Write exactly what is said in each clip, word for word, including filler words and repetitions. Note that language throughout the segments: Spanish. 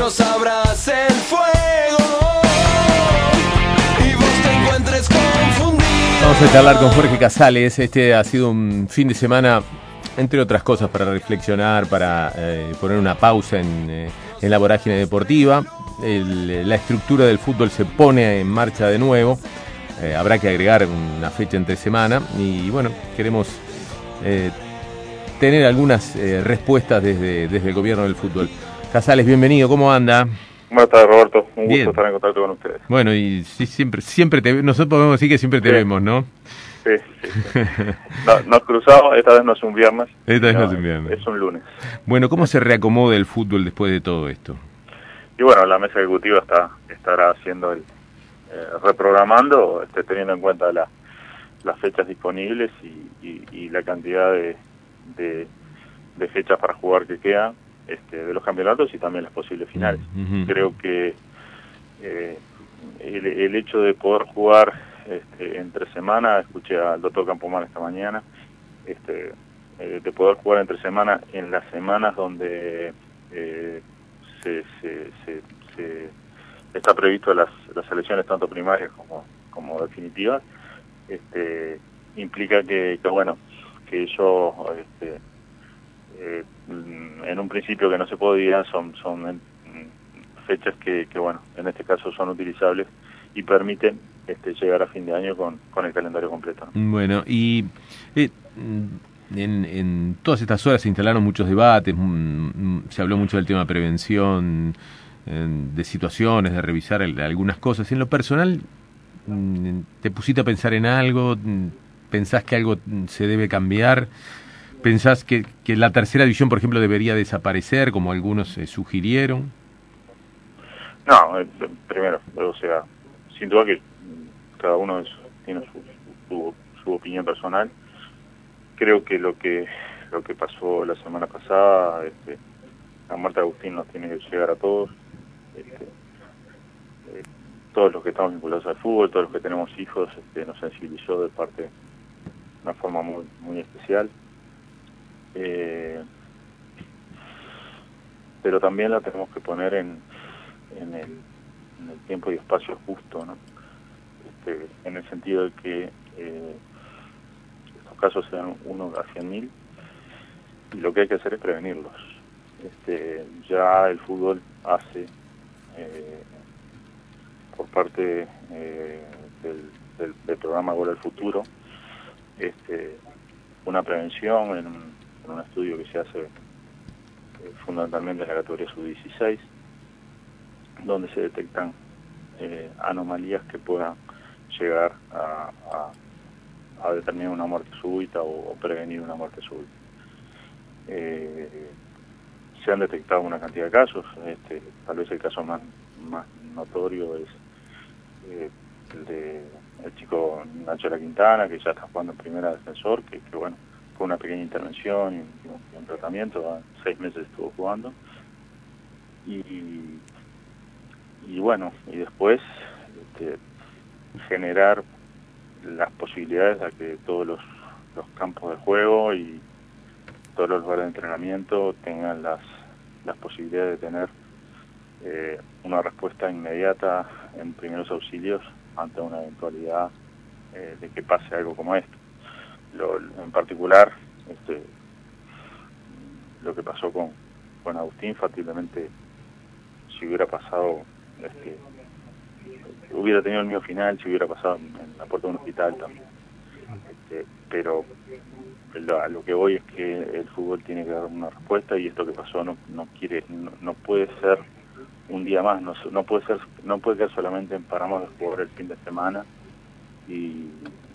nos abrace el fuego y vos te encuentres confundido. Vamos a charlar con Jorge Casales. Este ha sido un fin de semana, entre otras cosas, para reflexionar, para eh, poner una pausa en, eh, en la vorágine deportiva. El, la estructura del fútbol se pone en marcha de nuevo. Eh, habrá que agregar una fecha entre semana y bueno, queremos eh, tener algunas eh, respuestas desde, desde el gobierno del fútbol. Casales, bienvenido, ¿cómo anda? Buenas tardes, Roberto, un Bien. gusto estar en contacto con ustedes. Bueno, y sí, siempre siempre te, nosotros podemos decir que siempre te Sí. vemos, ¿no? Sí, sí, sí. No, nos cruzamos, esta vez no es un viernes. Esta vez no es no, un viernes. Es un lunes. Bueno, ¿cómo se reacomoda el fútbol después de todo esto? Y bueno, la mesa ejecutiva está estará haciendo el eh, reprogramando, este, teniendo en cuenta la, las fechas disponibles y, y, y la cantidad de, de, de fechas para jugar que quedan este, de los campeonatos y también las posibles finales. Uh-huh. Creo que eh, el, el hecho de poder jugar este, entre semana, escuché al doctor Campomán esta mañana, este, eh, de poder jugar entre semana en las semanas donde eh, se, se, se, se está previsto las, las elecciones tanto primarias como, como definitivas, este, implica que, que bueno, que ellos este, eh, en un principio que no se podía, son, son en, fechas que, que bueno, en este caso son utilizables y permiten este, llegar a fin de año con, con el calendario completo, ¿no? Bueno, y eh, en, en todas estas horas se instalaron muchos debates, mm, se habló mucho del tema de prevención, eh, de situaciones, de revisar el, algunas cosas. En lo personal, mm, ¿te pusiste a pensar en algo? ¿Pensás que algo se debe cambiar? ¿Pensás que, que la tercera división, por ejemplo, debería desaparecer, como algunos eh, sugirieron? No, eh, primero, o sea, sin duda que cada uno es, tiene su, su, su opinión personal. Creo que lo que lo que pasó la semana pasada, este, la muerte de Agustín nos tiene que llegar a todos, este, eh, todos los que estamos vinculados al fútbol, todos los que tenemos hijos, este, nos sensibilizó de parte de una forma muy muy especial. Eh, pero también la tenemos que poner en, en, el, en el tiempo y espacio justo, ¿no? Este, en el sentido de que eh, estos casos sean uno a cien mil y lo que hay que hacer es prevenirlos. Este, ya el fútbol hace eh, por parte eh, del, del, del programa Gol al Futuro este, una prevención en un, en un estudio que se hace eh, fundamentalmente en la categoría sub dieciséis, donde se detectan eh, anomalías que puedan llegar a, a, a determinar una muerte súbita o, o prevenir una muerte súbita. Eh, se han detectado una cantidad de casos, este, tal vez el caso más, más notorio es eh, el de el chico Nacho La Quintana, que ya está jugando en primera defensor, que, que bueno, fue una pequeña intervención y un, y un tratamiento, ¿eh? seis meses estuvo jugando, y, y bueno, y después este, generar las posibilidades de que todos los, los campos de juego y todos los lugares de entrenamiento tengan las, las posibilidades de tener eh, una respuesta inmediata en primeros auxilios ante una eventualidad eh, de que pase algo como esto. Lo, en particular, este, lo que pasó con, con Agustín, factiblemente, si hubiera pasado, este, hubiera tenido el mismo final, si hubiera pasado en, en la puerta de un hospital también. Este, pero lo, a lo que voy es que el fútbol tiene que dar una respuesta y esto que pasó no, no quiere, no, no puede ser un día más, no, no puede ser, no puede quedar solamente en paramos de jugar el fin de semana y, y,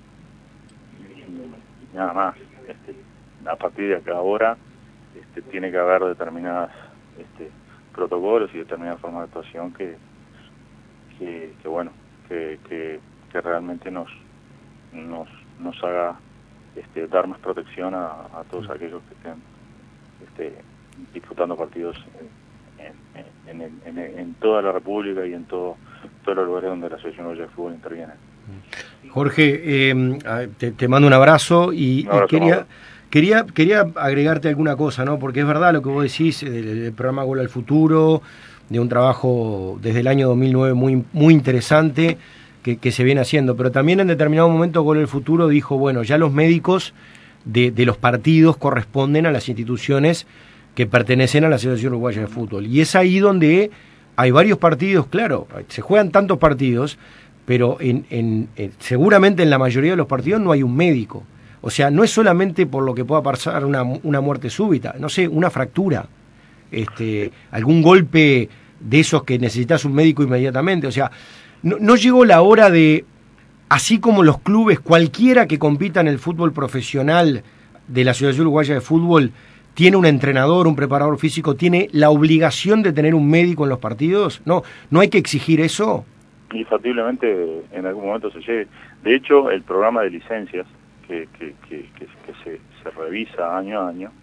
y nada más. Este, a partir de acá ahora este, tiene que haber determinadas este, protocolos y determinadas formas de actuación que, que, que bueno, que, que, que realmente nos, nos, nos haga este, dar más protección a, a todos aquellos que estén este, disputando partidos en, en, en, en, en toda la República y en todo, todos los lugares donde la Asociación Uruguaya de Fútbol interviene. Jorge, eh, te, te mando un abrazo y, un abrazo, y quería, quería, quería agregarte alguna cosa, ¿no? Porque es verdad lo que vos decís del, del programa Gol al Futuro, de un trabajo desde el año dos mil nueve muy, muy interesante que, que se viene haciendo, pero también en determinado momento Gol al Futuro dijo, bueno, ya los médicos de, de los partidos corresponden a las instituciones que pertenecen a la Asociación Uruguaya de Fútbol. Y es ahí donde hay varios partidos, claro, se juegan tantos partidos, pero en, en, en, seguramente en la mayoría de los partidos no hay un médico. O sea, no es solamente por lo que pueda pasar una, una muerte súbita, no sé, una fractura, este, algún golpe de esos que necesitas un médico inmediatamente. O sea, no, no llegó la hora de, así como los clubes, cualquiera que compita en el fútbol profesional de la Asociación Uruguaya de Fútbol, tiene un entrenador, un preparador físico, tiene la obligación de tener un médico en los partidos. No, no hay que exigir eso. Infactiblemente en algún momento se llegue. De hecho, el programa de licencias que, que, que, que, que se, se revisa año a año,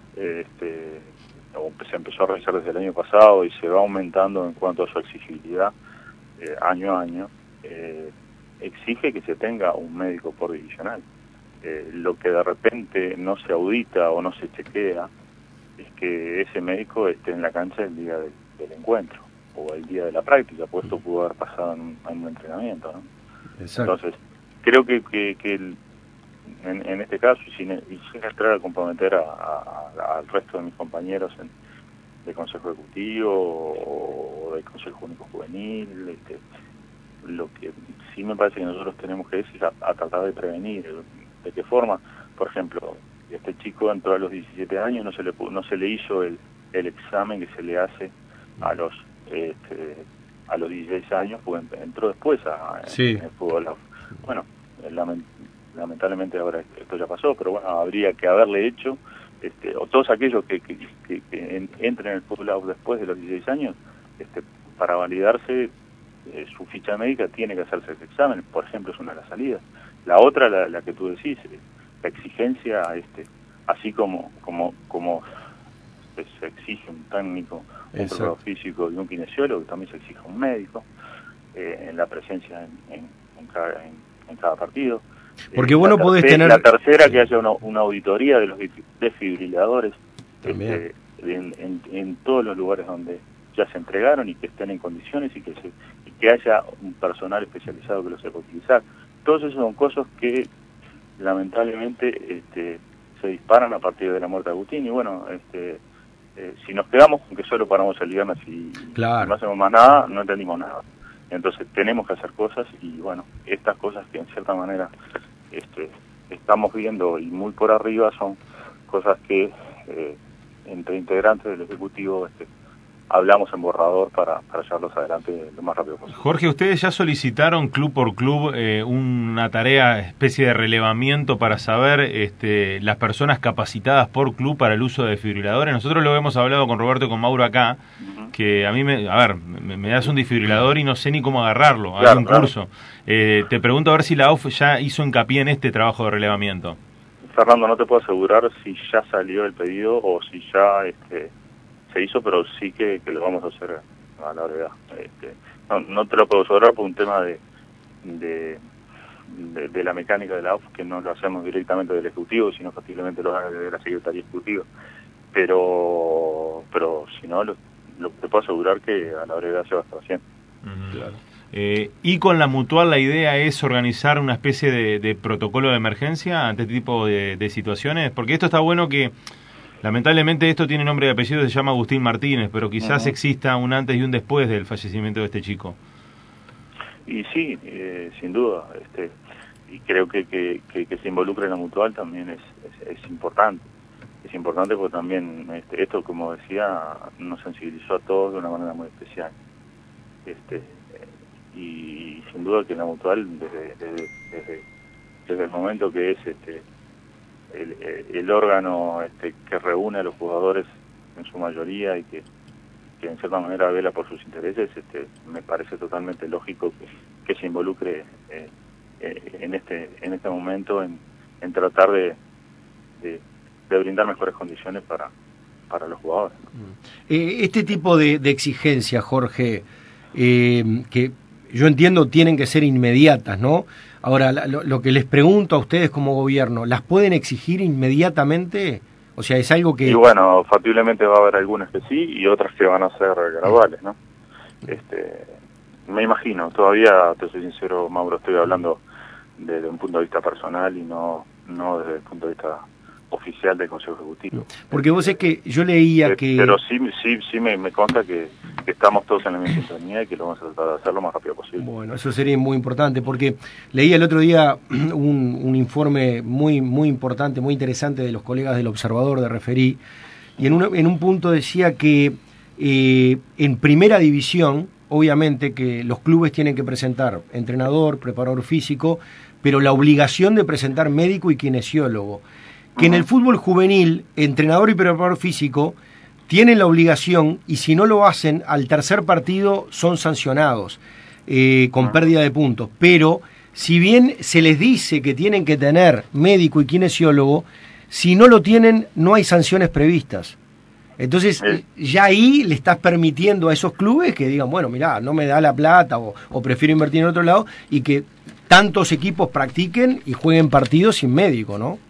este, se empezó a revisar desde el año pasado y se va aumentando en cuanto a su exigibilidad eh, año a año, eh, exige que se tenga un médico por divisional. Eh, lo que de repente no se audita o no se chequea es que ese médico esté en la cancha el día del, del encuentro o el día de la práctica, pues esto pudo haber pasado en un, en un entrenamiento, ¿no? Exacto. Entonces, creo que, que, que el, en, en este caso, y sin, y sin entrar a comprometer a, a, a, al resto de mis compañeros en, del Consejo Ejecutivo o, o del Consejo Único Juvenil, este, lo que sí me parece que nosotros tenemos que decir a, a tratar de prevenir. ¿De qué forma? Por ejemplo, este chico entró a los diecisiete años, no se le no se le hizo el, el examen que se le hace a los este, a los dieciséis años, pues entró después a, sí. en el fútbol. Bueno, lament, lamentablemente ahora esto ya pasó, pero bueno, habría que haberle hecho, este, o todos aquellos que, que, que, que en, entren en el fútbol después de los dieciséis años, este, para validarse eh, su ficha médica tiene que hacerse ese examen, por ejemplo, es una de las salidas. La otra, la, la que tú decís, la exigencia, este, así como como como se exige un técnico, un preparador físico y un kinesiólogo, también se exige un médico eh, en la presencia en, en, en, cada, en, en cada partido. Porque eh, vos no podés tener... La tercera, que haya una, una auditoría de los desfibriladores este, en, en, en todos los lugares donde ya se entregaron y que estén en condiciones y que, se, y que haya un personal especializado que lo sepa utilizar. Todos esos son cosas que lamentablemente este, se disparan a partir de la muerte de Agustín y bueno, este, eh, si nos quedamos con que solo paramos el viernes y, claro. y no hacemos más nada, no entendimos nada. Entonces tenemos que hacer cosas y bueno, estas cosas que en cierta manera este, estamos viendo y muy por arriba son cosas que eh, entre integrantes del Ejecutivo este, hablamos en borrador para, para llevarlos adelante lo más rápido posible. Jorge, ustedes ya solicitaron club por club eh, una tarea, especie de relevamiento para saber este, las personas capacitadas por club para el uso de desfibriladores. Nosotros lo hemos hablado con Roberto y con Mauro acá, uh-huh. que a mí, me, a ver, me, me das un desfibrilador y no sé ni cómo agarrarlo, hay claro, un claro. curso. Eh, te pregunto a ver si la A U F ya hizo hincapié en este trabajo de relevamiento. Fernando, no te puedo asegurar si ya salió el pedido o si ya... este se hizo, pero sí que, que lo vamos a hacer a la brevedad. Este, no, no te lo puedo asegurar por un tema de, de, de, de la mecánica de la A U F, que no lo hacemos directamente del Ejecutivo, sino factiblemente lo hace de la Secretaría Ejecutiva. Pero, pero si no, lo, lo te puedo asegurar que a la brevedad se va a estar haciendo. Uh-huh. Claro. Eh, y con la Mutual la idea es organizar una especie de, de protocolo de emergencia ante este tipo de, de situaciones, porque esto está bueno que lamentablemente esto tiene nombre y apellido, se llama Agustín Martínez, pero quizás uh-huh. exista un antes y un después del fallecimiento de este chico. Y sí, eh, sin duda, este, y creo que, que, que, que se involucre en la Mutual también es, es, es importante. Es importante porque también este, esto, como decía, nos sensibilizó a todos de una manera muy especial. Este, y, y sin duda que la Mutual, desde, desde, desde, desde el momento que es... este El, el órgano este, que reúne a los jugadores en su mayoría y que, que en cierta manera vela por sus intereses, este, me parece totalmente lógico que, que se involucre eh, eh, en este en este momento en, en tratar de, de, de brindar mejores condiciones para, para los jugadores. Eh, este tipo de, de exigencias, Jorge, eh, que yo entiendo tienen que ser inmediatas, ¿no? Ahora, lo, lo que les pregunto a ustedes como gobierno, ¿las pueden exigir inmediatamente? O sea, es algo que... Y bueno, factiblemente va a haber algunas que sí y otras que van a ser graduales, ¿no? Este, me imagino, todavía, te soy sincero, Mauro, estoy hablando desde un punto de vista personal y no, no desde el punto de vista oficial del Consejo Ejecutivo. Porque vos es que yo leía eh, que... Pero sí, sí, sí me, me consta que, que estamos todos en la misma sintonía y que lo vamos a tratar de hacer lo más rápido posible. Bueno, eso sería muy importante, porque leía el otro día un, un informe muy, muy importante, muy interesante de los colegas del Observador de Referí, y en, una, en un punto decía que eh, en primera división, obviamente que los clubes tienen que presentar entrenador, preparador físico, pero la obligación de presentar médico y kinesiólogo. Que en el fútbol juvenil, entrenador y preparador físico tienen la obligación, y si no lo hacen, al tercer partido son sancionados eh, con pérdida de puntos. Pero si bien se les dice que tienen que tener médico y kinesiólogo, si no lo tienen, no hay sanciones previstas. Entonces, eh. ya ahí le estás permitiendo a esos clubes que digan, bueno, mirá, no me da la plata o, o prefiero invertir en otro lado, y que tantos equipos practiquen y jueguen partidos sin médico, ¿no?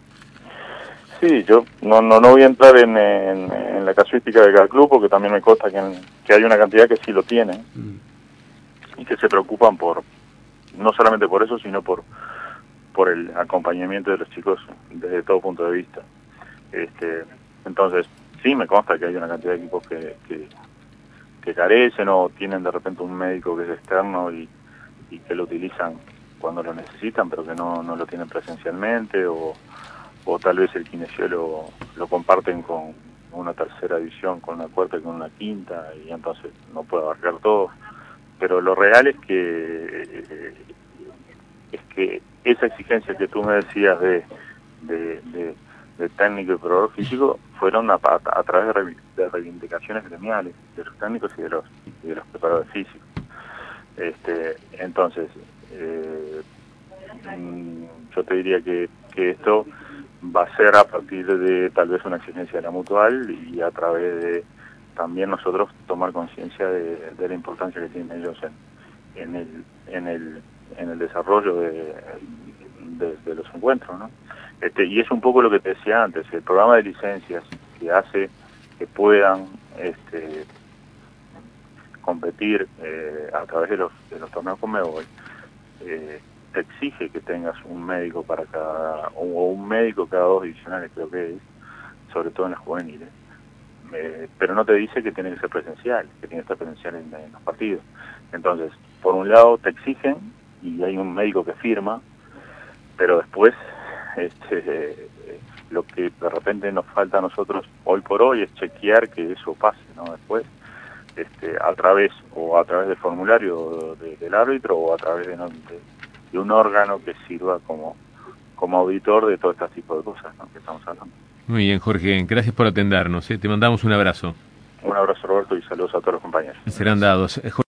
Sí, yo no no, no voy a entrar en, en, en la casuística de cada club, porque también me consta que, en, que hay una cantidad que sí lo tienen mm. y que se preocupan por, no solamente por eso, sino por por el acompañamiento de los chicos desde todo punto de vista. Este, entonces, sí me consta que hay una cantidad de equipos que, que, que carecen o tienen de repente un médico que es externo y, y que lo utilizan cuando lo necesitan, pero que no, no lo tienen presencialmente, o o tal vez el kinesiólogo lo comparten con una tercera división, con una cuarta y con una quinta, y entonces no puede abarcar todo. Pero lo real es que es que esa exigencia que tú me decías de, de, de, de técnico y preparador físico fueron a, a, a través de, de reivindicaciones gremiales de los técnicos y de los, y de los preparadores físicos. Este, entonces, eh, yo te diría que, que esto va a ser a partir de tal vez una exigencia de la mutual y a través de también nosotros tomar conciencia de, de la importancia que tienen ellos en, en el en el en el desarrollo de, de, de los encuentros, ¿no? Este, y es un poco lo que te decía antes, el programa de licencias que hace que puedan este, competir eh, a través de los de los torneos Conmebol, eh, te exige que tengas un médico para cada, o un médico cada dos divisionales, creo que es, sobre todo en las juveniles, eh, pero no te dice que tiene que ser presencial, que tiene que estar presencial en, en los partidos. Entonces, por un lado te exigen y hay un médico que firma, pero después este, eh, lo que de repente nos falta a nosotros hoy por hoy es chequear que eso pase, ¿no? Después, este, a través o a través del formulario de, del árbitro o a través de, de de un órgano que sirva como, como auditor de todo este tipo de cosas, ¿no?, que estamos hablando. Muy bien, Jorge, gracias por atendernos, ¿eh? Te mandamos un abrazo. Un abrazo, Roberto, y saludos a todos los compañeros. Serán dados.